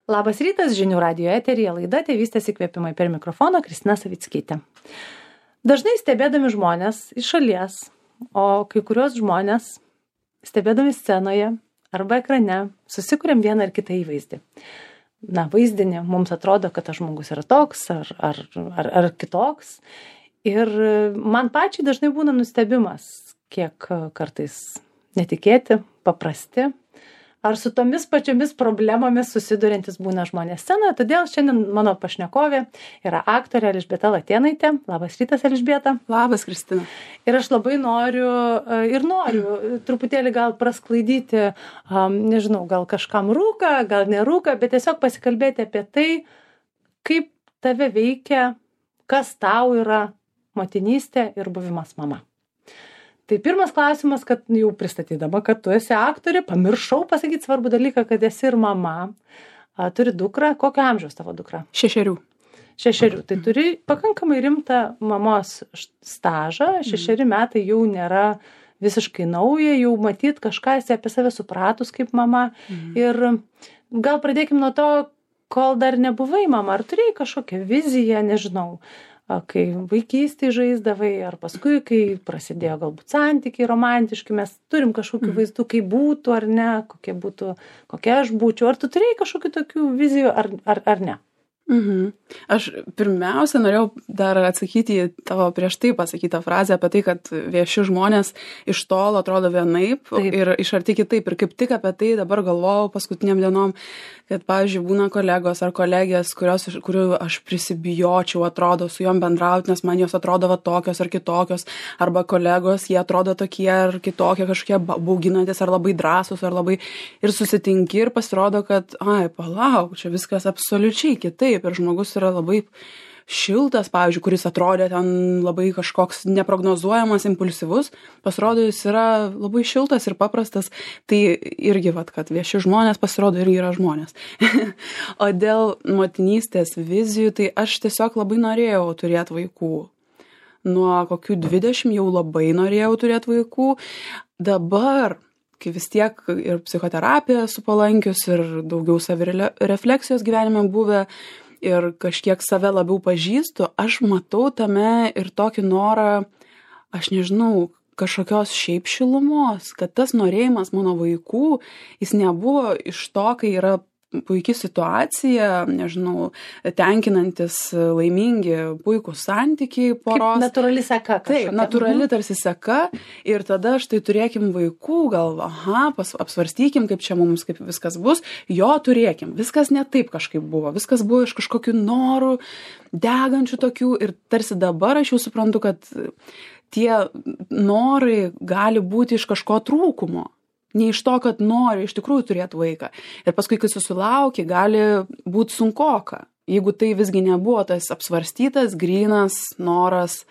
Labas rytas, žinių radijo eteryje laida Tėvystės įkvėpimai, per mikrofoną Kristina Savickytė. Dažnai stebėdami žmonės iš šalies, o kai kurios žmonės stebėdami scenoje arba ekrane susikuriam vieną ar kitą įvaizdį. Vaizdinį mums atrodo, kad tas žmogus yra toks ar kitoks. Ir man pačiai dažnai būna nustebimas, kiek kartais netikėti, paprasti, ar su tomis pačiomis problemomis susiduriantis būna žmonės scenoje. Todėl šiandien mano pašnekovė yra aktorė Elžbieta Latėnaitė. Labas rytas, Elžbieta. Labas, Kristina. Ir aš labai noriu truputėlį gal prasklaidyti, nežinau, gal kažkam rūka, gal nerūka, bet tiesiog pasikalbėti apie tai, kaip tave veikia, kas tau yra motinystė ir buvimas mama. Tai pirmas klausimas, kad jau pristatydama, kad tu esi aktorė, pamiršau pasakyti svarbų dalyką, kad esi ir mama. Turi dukrą. Kokio amžiaus tavo dukra? 6. 6. Tai turi pakankamai rimtą mamos stažą. 6 metai jau nėra visiškai nauja, jau matyt kažką esi apie save supratus kaip mama. Ir gal pradėkim nuo to, kol dar nebuvai mama. Ar turėjai kažkokią viziją, nežinau, kai vaikystėje žaisdavai, ar paskui, kai prasidėjo galbūt santykiai romantiški, mes turim kažkokių vaizdų, kaip būtų ar ne, kokia aš būčiau. Ar tu turėjai kažkokių tokių vizijų ar ne? Aš pirmiausia norėjau dar atsakyti į tavo prieš tai pasakytą frazę apie tai, kad vieši žmonės iš tolo atrodo vienaip ir iš arti kitaip. Ir kaip tik apie tai dabar galvojau paskutiniam dienom, kad, pavyzdžiui, būna kolegos ar kolegės, kurių aš prisibijočiau, atrodo, su jom bendrauti, nes man jos atrodo tokios ar kitokios, arba kolegos, jie atrodo tokie ar kitokie, kažkokie bauginantis ar labai drąsūs, ar labai ir susitinki ir pasirodo, kad, palauk, čia viskas absoliučiai kitaip. Ir žmogus yra labai šiltas, pavyzdžiui, kuris atrodė ten labai kažkoks neprognozuojamas, impulsyvus, pasirodo, jis yra labai šiltas ir paprastas. Tai irgi, kad vieši žmonės pasirodo irgi yra žmonės. O dėl motinystės vizijų, tai aš tiesiog labai norėjau turėti vaikų. Nuo kokių 20 jau labai norėjau turėti vaikų. Dabar, kai vis tiek ir psichoterapija esu palankius ir daugiau savirefleksijos gyvenime buvę, ir kažkiek save labiau pažįstu, aš matau tame ir tokį norą, aš nežinau, kažkokios šiaip šilumos, kad tas norėjimas mano vaikų, jis nebuvo iš to, kai yra puikia situacija, nežinau, tenkinantis, laimingi, puikūs santykiai poros. Kaip natūrali seka. Taip, natūrali tarsi seka. Ir tada štai turėkim vaikų, gal, apsvarstykim, kaip čia mums, kaip viskas bus. Jo turėkim. Viskas ne taip kažkaip buvo. Viskas buvo iš kažkokių norų, degančių tokių. Ir tarsi dabar aš jau suprantu, kad tie norai gali būti iš kažko trūkumo. Ne iš to, kad nori iš tikrųjų turėti vaiką. Ir paskui, kai susilauki, gali būti sunkoka. Jeigu tai visgi nebuvo tas apsvarstytas, grynas noras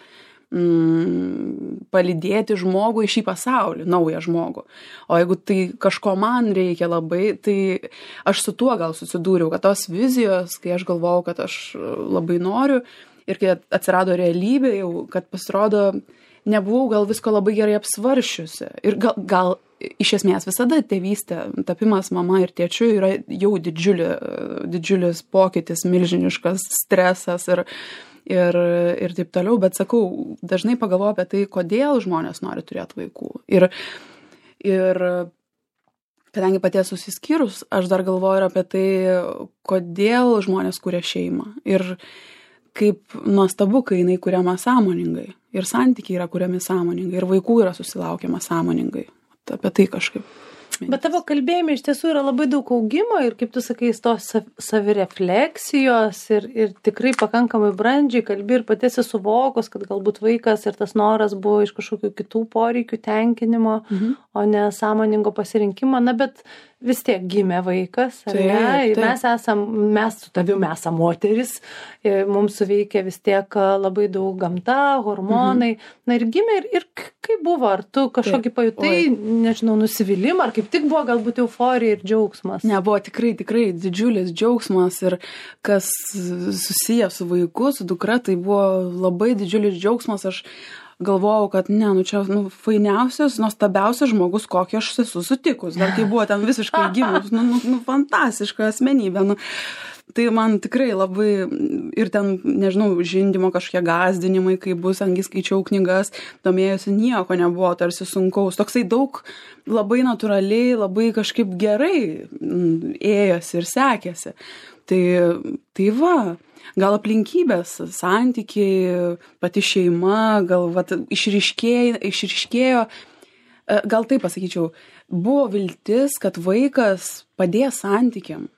palydėti žmogų į šį pasaulį, naują žmogų. O jeigu tai kažko man reikia labai, tai aš su tuo gal susidūriau, kad tos vizijos, kai aš galvojau, kad aš labai noriu ir kai atsirado realybė jau, kad pasirodo, nebuvau gal visko labai gerai apsvaršiusi. Ir gal iš esmės visada tėvystė, tapimas mama ir tėčiu yra jau didžiulis pokytis, milžiniškas stresas ir taip toliau. Bet sakau, dažnai pagalvoju apie tai, kodėl žmonės nori turėti vaikų. Ir kadangi pati esu susiskyrus, aš dar galvoju ir apie tai, kodėl žmonės kuria šeimą. Ir kaip nuostabu, kai jinai kuriama sąmoningai. Ir santykiai yra kuriami sąmoningai. Ir vaikų yra susilaukiama sąmoningai. Apie tai kažkaip. Bet tavo kalbėjime iš tiesų yra labai daug augimo ir, kaip tu sakai, tos savirefleksijos ir tikrai pakankamai brandžiai kalbi ir pati esi suvokus, kad galbūt vaikas ir tas noras buvo iš kažkokių kitų poreikių tenkinimo, o ne sąmoningo pasirinkimo. Bet vis tiek gimė vaikas, ar ne? Mes su tavimi esam moteris, mums suveikia vis tiek labai daug gamta, hormonai. Ir gimė ir kaip buvo? Ar tu kažkokį pajutai, nežinau, nusivylimą, ar kaip tik buvo galbūt euforija ir džiaugsmas? Ne, buvo tikrai didžiulis džiaugsmas ir kas susiję su vaiku, su dukra, tai buvo labai didžiulis džiaugsmas. galvojau, kad ne, čia fainiausias, nuostabiausias žmogus, kokį aš esu sutikus. Dar kai buvo ten visiškai gimus, fantastiška asmenybė. Tai man tikrai labai ir ten, nežinau, žindymo kažkokie gąsdinimai, kai bus, angi skaičiau knygas, domėjusi, nieko nebuvo tarsi sunkaus. Toksai daug labai natūraliai, labai kažkaip gerai ėjosi ir sekėsi. Tai va, gal aplinkybės, santykiai, pati šeima, gal išryškėjo, gal taip pasakyčiau, buvo viltis, kad vaikas padės santykiam.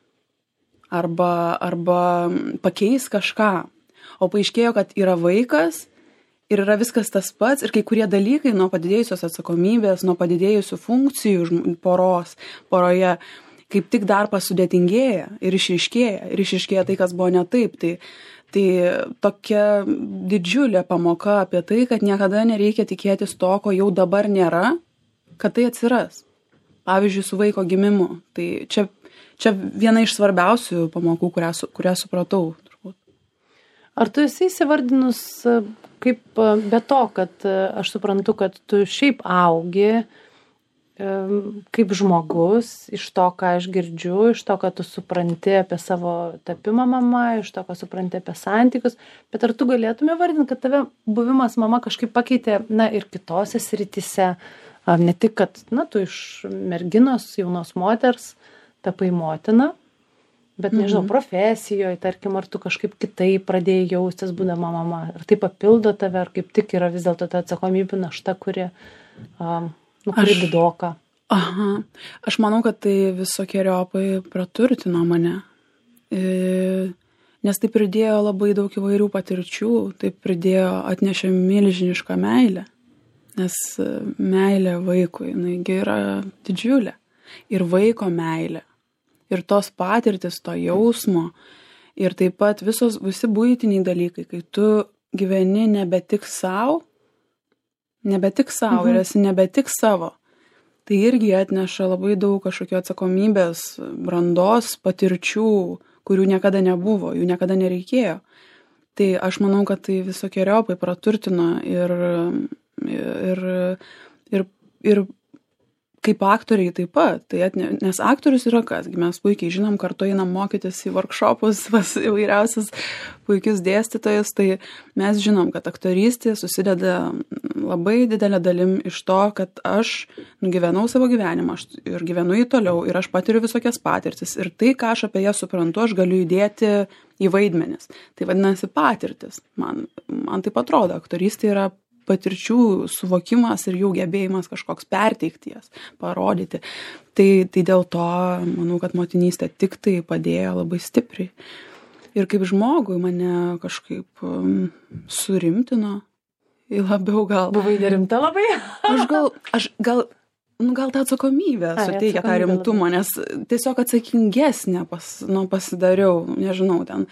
Arba pakeis kažką. O paaiškėjo, kad yra vaikas ir yra viskas tas pats ir kai kurie dalykai nuo padidėjusios atsakomybės, nuo padidėjusių funkcijų poroje, kaip tik dar pasudėtingėja ir išryškėja tai, kas buvo ne taip. Tai tokia didžiulė pamoka apie tai, kad niekada nereikia tikėtis to, ko jau dabar nėra, kad tai atsiras. Pavyzdžiui, su vaiko gimimu. Tai čia viena iš svarbiausių pamokų, kurią supratau. Turbūt. Ar tu esi įsivardinus, kaip be to, kad aš suprantu, kad tu šiaip augi kaip žmogus, iš to, ką aš girdžiu, iš to, ką tu supranti apie savo tapimą mama, iš to, ką supranti apie santykius, bet ar tu galėtume vardinti, kad tave buvimas mama kažkaip pakeitė, ir kitose srityse, ne tik, kad, tu iš merginos, jaunos moters, tapai motina, bet nežinau, profesijoje, tarkim, ar tu kažkaip kitaip pradėjai jaustis būdama mama, ar tai papildo tave, ar kaip tik yra vis dėlto ta atsakomybė našta, kuri didoka. Aha, aš manau, kad tai visokiojopai praturtino mane, nes tai pridėjo labai daug įvairių patirčių, tai atnešė milžinišką meilę, nes meilė vaikui, jinai yra didžiulė, ir vaiko meilė. Ir tos patirtis, to jausmo, ir taip pat visi buitiniai dalykai, kai tu gyveni nebe tik savo ir esi nebe tik savo, tai irgi atneša labai daug kažkokio atsakomybės, brandos, patirčių, kurių niekada nebuvo, jų niekada nereikėjo. Tai aš manau, kad tai visokiojopai praturtino ir kaip aktoriai taip pat, nes aktorius yra kas, mes puikiai žinom, kartu einam mokytis į workshopus pas įvairiausius puikius dėstytojus, tai mes žinom, kad aktorystė susideda labai didelė dalim iš to, kad aš nugyvenau savo gyvenimą ir gyvenu jį toliau ir aš patiriu visokias patirtis ir tai, ką aš apie ją suprantu, aš galiu įdėti į vaidmenis. Tai vadinasi patirtis. Man taip atrodo, aktorystė yra patirčių suvokimas ir jų gebėjimas kažkoks perteikti jas, parodyti. Tai dėl to, manau, kad motinystė tik tai padėjo labai stipriai. Ir kaip žmogui mane kažkaip surimtino, labiau gal. Buvai nerimta labai? Aš gal tą atsakomybę suteikia tą rimtumą, nes tiesiog atsakingesnė pasidariau, nežinau, ten,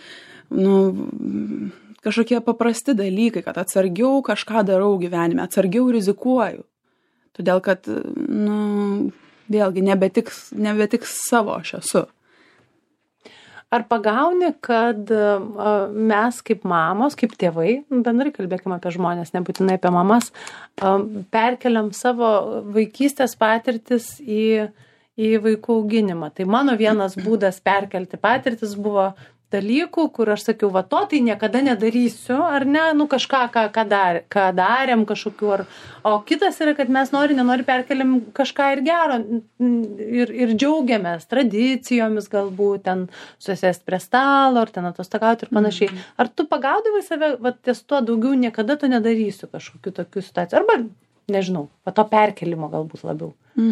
kažkokie paprasti dalykai, kad atsargiau kažką darau gyvenime, atsargiau rizikuoju. Todėl, kad, vėlgi, nebe tik savo aš esu. Ar pagauni, kad mes kaip mamos, kaip tėvai, bendrai kalbėkime apie žmonės, nebūtinai apie mamas, perkeliam savo vaikystės patirtis į vaikų auginimą. Tai mano vienas būdas perkelti patirtis buvo dalykų, kur aš sakiau, to tai niekada nedarysiu, ar ne, kažką, ką darėm kažkokiu, o kitas yra, kad mes nenori perkeliam kažką ir gero, ir džiaugiamės tradicijomis galbūt, ten susėst prie stalo, ar ten atostogauti ir panašiai. Ar tu pagaudavai save, ties tuo daugiau niekada to nedarysiu kažkokiu tokiu situacijų, arba, nežinau, to perkelimo galbūt labiau.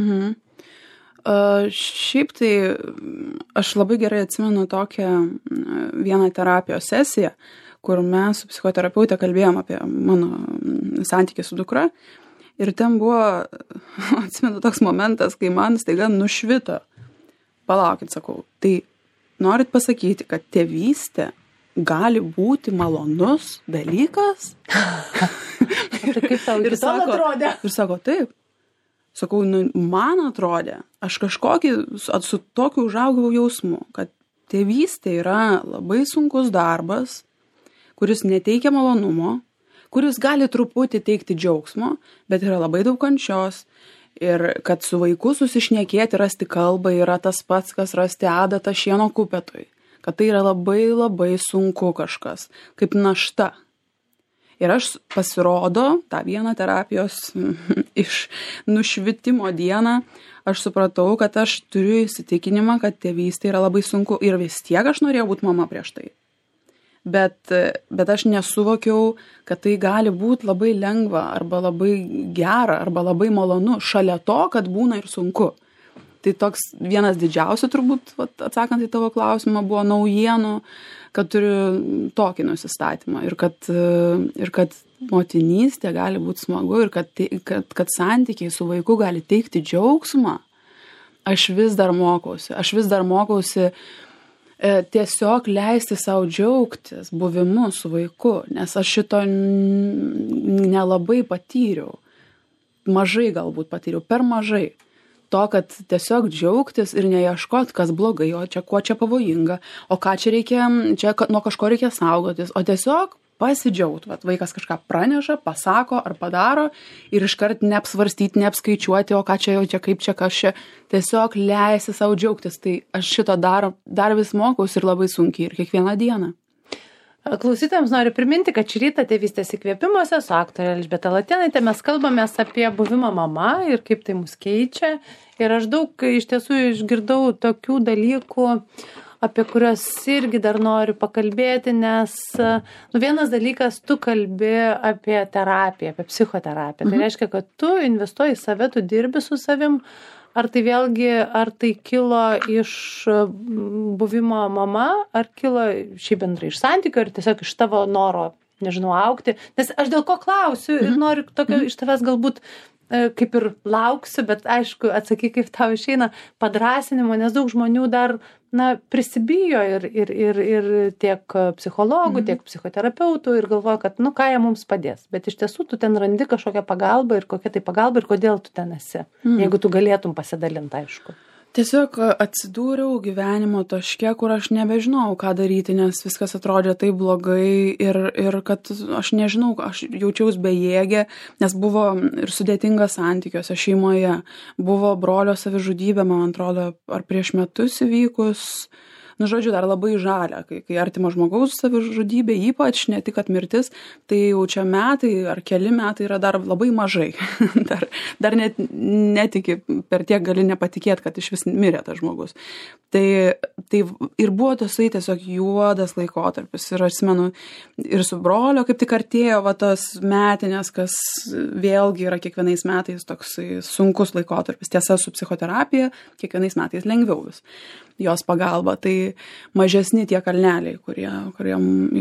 Šiaip tai aš labai gerai atsimenu tokią vieną terapijos sesiją, kur mes su psichoterapeutė kalbėjom apie mano santykį su dukra ir ten buvo, atsimenu, toks momentas, kai man staiga nušvito. Palaukit, sakau, tai norit pasakyti, kad tėvystė gali būti malonus dalykas? Tai kaip tau iki tol atrodė? Ir sako, taip. Sakau, man atrodė, aš su tokiu užaugau jausmu, kad tėvystė yra labai sunkus darbas, kuris neteikia malonumo, kuris gali truputį teikti džiaugsmo, bet yra labai daug kančios. Ir kad su vaiku susišnekėti, rasti kalbą yra tas pats, kas rasti adatą šieno kupetui. Kad tai yra labai labai sunku kažkas, kaip našta. Ir aš pasirodo, tą vieną terapijos iš nušvitimo dieną, aš supratau, kad aš turiu įsitikinimą, kad tėvystė yra labai sunku. Ir vis tiek aš norėjau būti mama prieš tai. Bet aš nesuvokiau, kad tai gali būti labai lengva, arba labai gera, arba labai malonu, šalia to, kad būna ir sunku. Tai toks vienas didžiausių turbūt, atsakant į tavo klausimą, buvo naujienų, kad turiu tokį nusistatymą ir kad motinystė gali būti smagu ir kad santykiai su vaiku gali teikti džiaugsmą. Aš vis dar mokausi tiesiog leisti savo džiaugtis buvimu su vaiku, nes aš šito nelabai patyriau. Mažai galbūt patyriau, per mažai. To, kad tiesiog džiaugtis ir neieškot, kas blogai, o čia kuo čia pavojinga, o ką čia reikia, nuo kažko reikia saugotis, o tiesiog pasidžiaugt. Vat vaikas kažką praneša, pasako ar padaro ir iškart neapsvarstyti, neapskaičiuoti, o ką čia jau čia, kaip čia, kas čia. Tiesiog leisti savo džiaugtis. Tai aš šito dar vis mokausi ir labai sunkiai ir kiekvieną dieną. Klausytojams noriu priminti, kad šį rytą Tėvystės įkvėpimuose su aktore Elžbieta Latėnaite mes kalbamės apie buvimą mama ir kaip tai mus keičia. Ir aš daug iš tiesų išgirdau tokių dalykų, apie kuriuos irgi dar noriu pakalbėti, nes vienas dalykas, tu kalbi apie terapiją, apie psichoterapiją. Tai reiškia, kad tu investuoji į save, tu dirbi su savim. Ar tai kilo iš buvimo mama, ar kilo šiaip bendrai iš santykių, ar tiesiog iš tavo noro, nežinau, augti? Nes aš dėl ko klausiu ir noriu tokio iš tavęs galbūt kaip ir lauksiu, bet aišku, atsakyk, kaip tau išeina padrąsinimo, nes daug žmonių dar prisibijo ir tiek psichologų, tiek psichoterapeutų ir galvoja, kad ką jie mums padės. Bet iš tiesų tu ten randi kažkokią pagalbą ir kokia tai pagalba ir kodėl tu ten esi, jeigu tu galėtum pasidalinti, aišku. Tiesiog atsidūriau gyvenimo taške, kur aš nebežinau, ką daryti, nes viskas atrodė taip blogai ir kad aš nežinau, aš jaučiaus bejėgė, nes buvo ir sudėtingas santykiuose šeimoje. Buvo brolio savižudybė, man atrodo, ar prieš metus įvykus. Žodžiu, dar labai žalia, kai artimo žmogaus savižudybė, ypač ne tik kad mirtis, tai jau čia metai ar keli metai yra dar labai mažai. dar net netiki, per tiek gali nepatikėti, kad iš vis mirė tas žmogus. Tai ir buvo tasai tiesiog juodas laikotarpis. Ir aš atsimenu, ir su brolio kaip tik artėjo tos metinės, kas vėlgi yra kiekvienais metais toksai sunkus laikotarpis. Tiesa, su psichoterapija kiekvienais metais lengviau vis. Jos pagalba, tai mažesni tie kalneliai, kuriem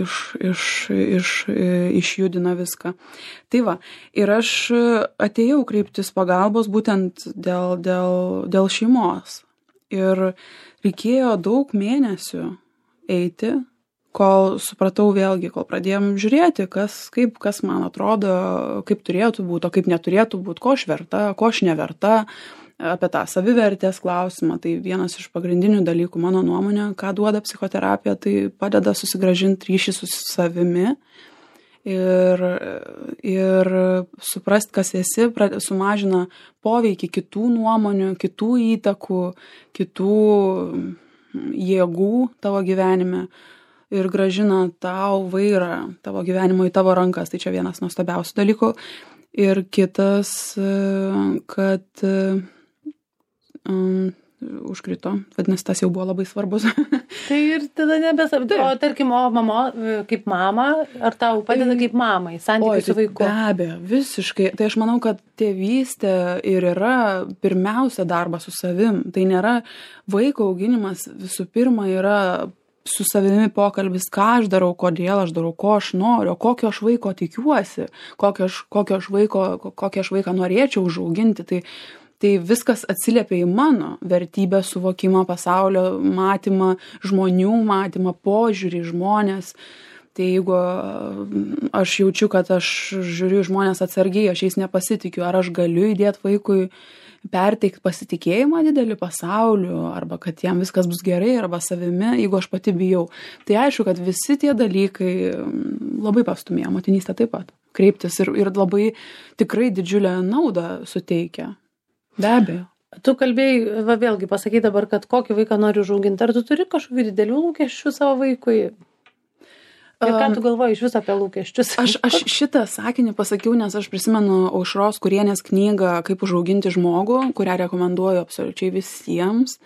išjudina viską. Tai va, ir aš atėjau kreiptis pagalbos būtent dėl šeimos. Ir reikėjo daug mėnesių eiti, kol supratau vėlgi, kol pradėjom žiūrėti, kas man atrodo, kaip turėtų būti, o kaip neturėtų būti, ko aš verta, ko aš neverta. Apie tą savivertės klausimą, tai vienas iš pagrindinių dalykų mano nuomonė, ką duoda psichoterapija, tai padeda susigrąžinti ryšį su savimi ir suprast, kas esi, sumažina poveikį kitų nuomonių, kitų įtakų, kitų jėgų tavo gyvenime ir grąžina tau vairą tavo gyvenimo į tavo rankas. Tai čia vienas nuostabiausių dalykų. Ir kitas, kad užkrito, vadinasi, tas jau buvo labai svarbus. Tai ir tada nebesvarbu. O tarkim, mama, kaip mama, ar tau padeda kaip mamai, santykiai su vaiku? Be abejo, visiškai. Tai aš manau, kad tėvystė ir yra pirmiausia darbas su savim. Tai nėra vaiko auginimas, visų pirma yra su savimi pokalbis, ką aš darau, kodėl aš darau, ko aš noriu, kokio aš vaiko tikiuosi, kokio aš vaiką norėčiau užauginti. Tai viskas atsiliepia į mano vertybę, suvokimą, pasaulio matymą, žmonių matymą, požiūrį į žmonės. Tai jeigu aš jaučiu, kad aš žiūriu žmonės atsargiai, aš jais nepasitikiu, ar aš galiu įdėti vaikui perteikti pasitikėjimą didelį pasauliu, arba kad jam viskas bus gerai, arba savimi, jeigu aš pati bijau. Tai aišku, kad visi tie dalykai labai pastumėjo, motinystė taip pat. kreiptis ir labai tikrai didžiulę naudą suteikia. Be abejo. Tu kalbėjai, vėlgi pasakai dabar, kad kokį vaiką nori užauginti. Ar tu turi kažkokių didelių lūkesčių savo vaikui? Ir ką tu galvoji iš viso apie lūkesčius? Aš šitą sakinį pasakiau, nes aš prisimenu Aušros Kurienės knygą Kaip užauginti žmogų, kurią rekomenduoju absoliučiai visiems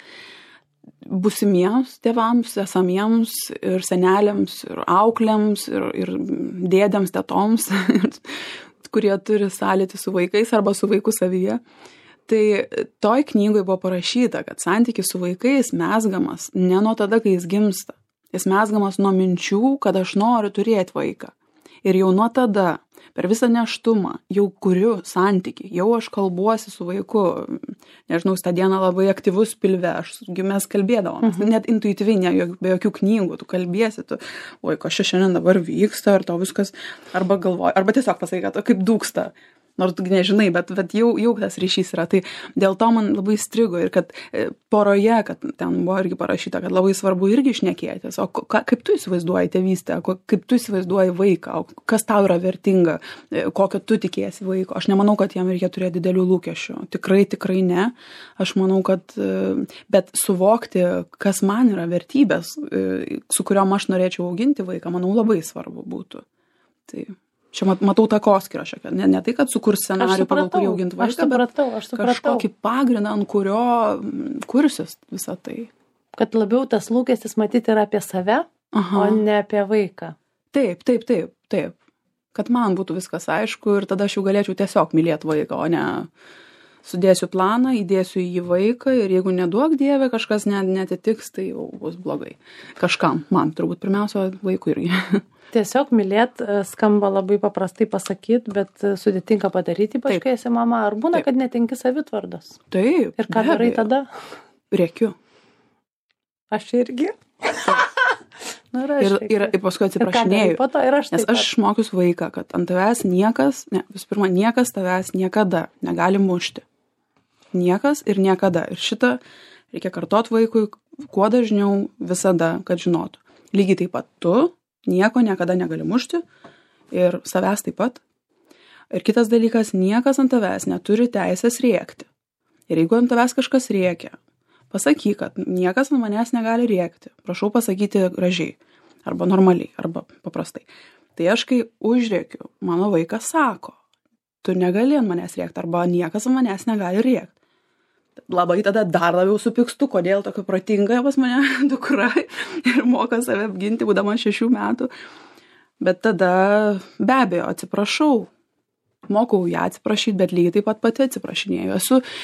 būsimiems tėvams, esamiems ir seneliams, ir auklėms, ir dėdėms, tetoms, kurie turi sąlytį su vaikais arba su vaiku savyje. Tai toj knygoj buvo parašyta, kad santykis su vaikais mezgamas ne nuo tada, kai jis gimsta. Jis mezgamas nuo minčių, kad aš noriu turėti vaiką. Ir jau nuo tada, per visą nėštumą, jau kuriu santykį, jau aš kalbuosi su vaiku. Nežinau, tą dieną labai aktyvus pilve, mes kalbėdavom, net intuityviai, be jokių knygų, tu kalbėsi, oi, kas šiandien dabar vyksta, ar to viskas, arba galvoji, arba tiesiog pasakai, kad kaip dūksta. Nors tu nežinai, bet jau tas ryšys yra. Tai dėl to man labai strigo ir kad poroje, kad ten buvo irgi parašyta, kad labai svarbu irgi šnekėtis. O kaip tu įsivaizduoji tėvystę, kaip tu įsivaizduoji vaiką, kas tau yra vertinga, kokio tu tikėsi vaiko. Aš nemanau, kad jam reikia turėti didelių lūkesčių. Tikrai ne. Aš manau, kad bet suvokti, kas man yra vertybės, su kuriuom aš norėčiau auginti vaiką, manau, labai svarbu būtų. Tai čia matau takoskyrą šiek tiek. Ne tai, kad sukurs scenarijų, pagal kurį auginti vaiką, bet kažkokį pagrindą, ant kurio kursis visą tai. Kad labiau tas lūkestis matyti yra apie save, o ne apie vaiką. Taip. Kad man būtų viskas aišku ir tada aš jau galėčiau tiesiog mylėti vaiką, o ne sudėsiu planą, įdėsiu į jį vaiką ir jeigu neduok Dieve, kažkas netitiks, tai jau bus blogai. Kažkam, man turbūt pirmiausia vaikui irgi. Tiesiog mylėt skamba labai paprastai pasakyti, bet sudėtinga padaryti, ypač kai esi mama. Ar būna, kad netenki savitvardos? Taip. Ir ką darai tada? Rėkiu. Aš irgi. Ir paskui atsiprašinėju. Nes aš išmokius vaiką, kad ant tavęs visų pirma, niekas tavęs niekada negali mušti. Niekas ir niekada. Ir šitą reikia kartot vaikui kuo dažniau visada, kad žinotų. Lygiai taip pat tu nieko niekada negali mušti ir savęs taip pat. Ir kitas dalykas, niekas ant tavęs neturi teisės rėkti. Ir jeigu ant tavęs kažkas rėkia, pasakyk, kad niekas ant manęs negali rėkti. Prašau pasakyti gražiai, arba normaliai, arba paprastai. Tai aš kai užrėkiu, mano vaikas sako, tu negali ant manęs rėkti, arba niekas ant manęs negali rėkti. Labai tada dar labiau supykstu, kodėl tokia protinga pas mane dukra ir moka save apginti, būdama 6 metų. Bet tada be abejo atsiprašau. Mokau ją atsiprašyti, bet lygiai taip pat pati atsiprašinėjau.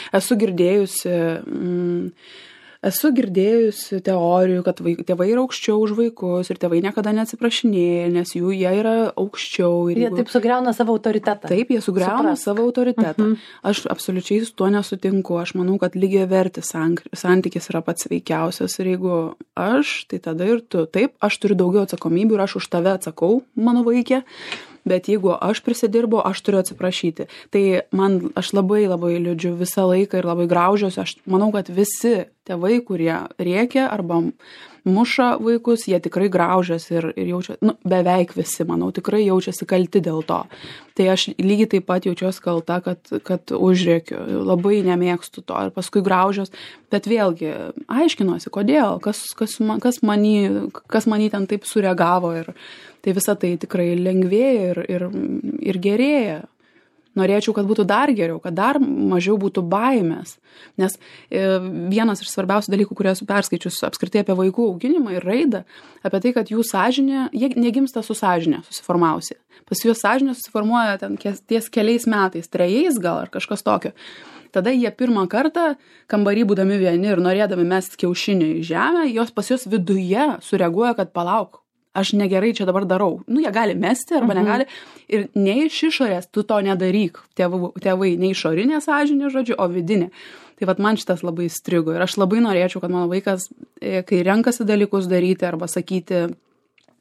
Esu girdėjusi teorijų, kad tėvai yra aukščiau už vaikus ir tėvai niekada neatsiprašinėja, nes jie yra aukščiau. Jie taip sugriauna savo autoritetą. Taip, jie sugriauna savo autoritetą. Aš absoliučiai su tuo nesutinku. Aš manau, kad lygiavertis santykis yra pats sveikiausias. Ir jeigu aš, tai tada ir tu. Taip, aš turiu daugiau atsakomybių ir aš už tave atsakau, mano vaikė. Bet jeigu aš prisidirbu, aš turiu atsiprašyti. Tai aš labai liūdžiu visą laiką ir labai graužiuosi. Aš manau, kad visi tėvai, kurie rėkia arba muša vaikus, jie tikrai graužiasi ir jaučia, beveik visi, manau, tikrai jaučiasi kalti dėl to. Tai aš lygiai taip pat jaučiuosi kalta, kad užrėkiu. Labai nemėgstu to ir paskui graužiuos. Bet vėlgi, aiškinuosi, kodėl, kas many ten taip sureagavo ir tai visa tai tikrai lengvėja ir gerėja. Norėčiau, kad būtų dar geriau, kad dar mažiau būtų baimės. Nes vienas iš svarbiausių dalykų, kurį esu perskaičius apskritai apie vaikų auginimą ir raidą, apie tai, kad jų sąžinė, jie negimsta su sąžinė susiformavusi. Pas juos sąžinė susiformuoja ten ties keliais metais, 3 gal ar kažkas tokio. Tada jie pirmą kartą, kambarį būdami vieni ir norėdami mesti kiaušinį į žemę, pas juos viduje sureaguoja, kad palauk. Aš negerai čia dabar darau. Jie gali mesti arba negali. Ir ne iš išorės tu to nedaryk. Tėvai ne išorinė sąžinė, žodžiu, o vidinė. Tai vat man šitas labai strigo. Ir aš labai norėčiau, kad mano vaikas, kai renkasi dalykus daryti arba sakyti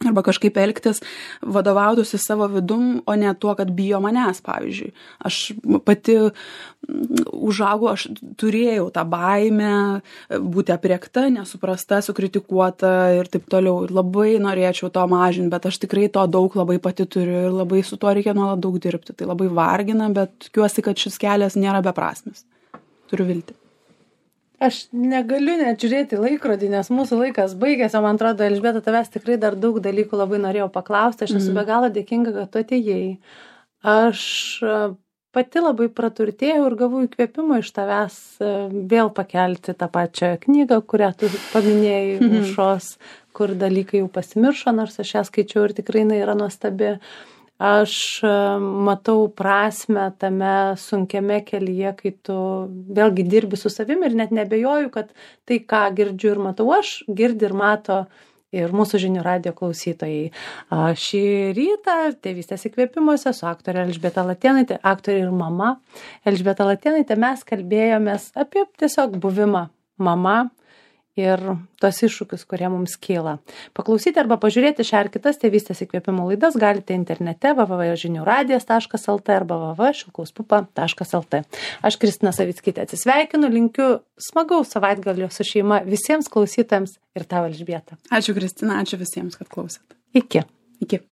arba kažkaip elgtis, vadovautųsi savo vidum, o ne tuo, kad bijo manęs, pavyzdžiui. Aš pati užaugau, aš turėjau tą baimę būti apriekta, nesuprasta, sukritikuota ir taip toliau. Ir labai norėčiau to mažinti, bet aš tikrai to daug labai pati turiu ir labai su tuo reikia nuolat daug dirbti. Tai labai vargina, bet tikiuosi, kad šis kelias nėra beprasmis. Turiu viltį. Aš negaliu net žiūrėti laikrodį, nes mūsų laikas baigėsi, o man atrodo, Elžbieta, tavęs tikrai dar daug dalykų labai norėjau paklausti. Aš esu be galo dėkinga, kad tu atėjai. Aš pati labai praturtėjau ir gavau įkvėpimo iš tavęs vėl pakelti tą pačią knygą, kurią tu paminėjai, Aušros, kur dalykai jau pasimiršo, nors aš ją skaičiau ir tikrai jinai yra nuostabi. Aš matau prasmę tame sunkiame kelyje, kai tu vėlgi dirbi su savimi ir net nebejoju, kad tai, ką girdžiu ir matau aš, girdi ir mato ir mūsų žinių radijo klausytojai. Šį rytą Tėvystės įkvėpimuose su aktorė Elžbieta Latėnaitė, aktorė ir mama Elžbieta Latėnaitė, mes kalbėjomės apie tiesiog buvimą mama ir tos iššūkius, kurie mums kyla. Paklausyti arba pažiūrėti šią ar kitas Tėvystės įkvėpimo laidas galite internete www.žiniuradijas.lt arba www.šilkauspupa.lt. Aš Kristina Savickytė atsisveikinu, linkiu smagaus savaitgalio su šeima visiems klausytojams ir tau, Elžbieta. Ačiū, Kristina, ačiū visiems, kad klausėt. Iki. Iki.